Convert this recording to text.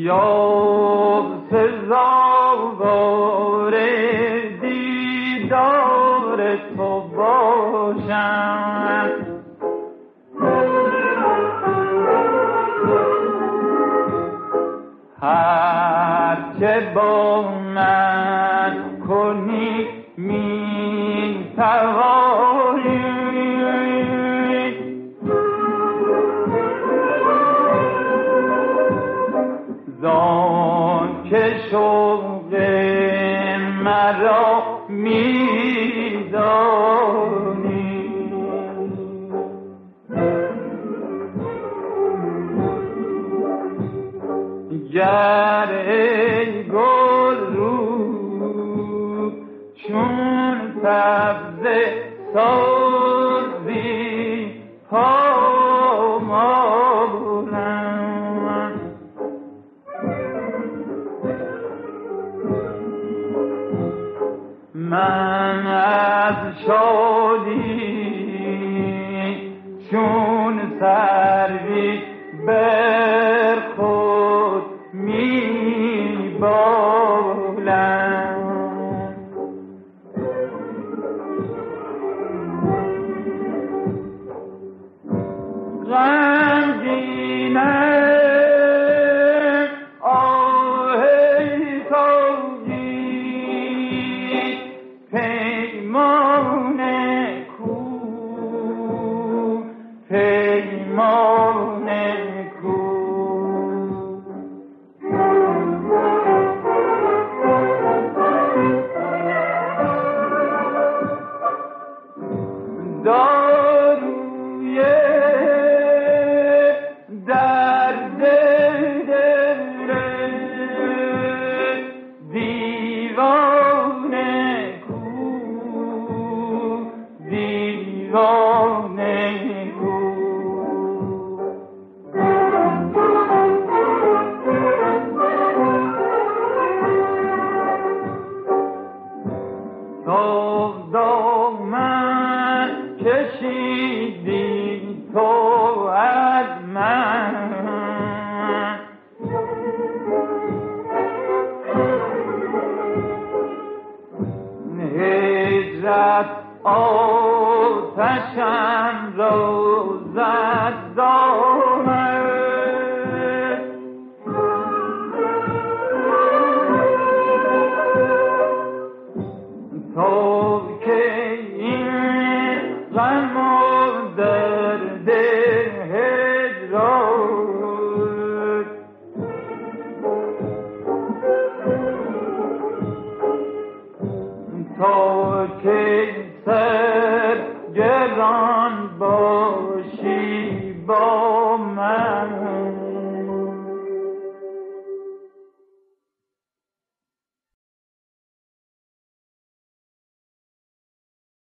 یا سزاوار دیدار تو باشم. هر که با من کنی می توانی، زان که شوق مرا می دانی. گر ای گل رو چون سبزه سازی پامالم، من از شادی چون سروی بر خود می بالم. غمگینم آه ای تاجی پیمان کو، پیمان کو. داروی درد دل دیوانه کو، دیوانه کو. تا دامن کشیدی تو از من، هجرت آتشم را زد دامن. تا که این غم و درد هجران، تا که سر گران باشی با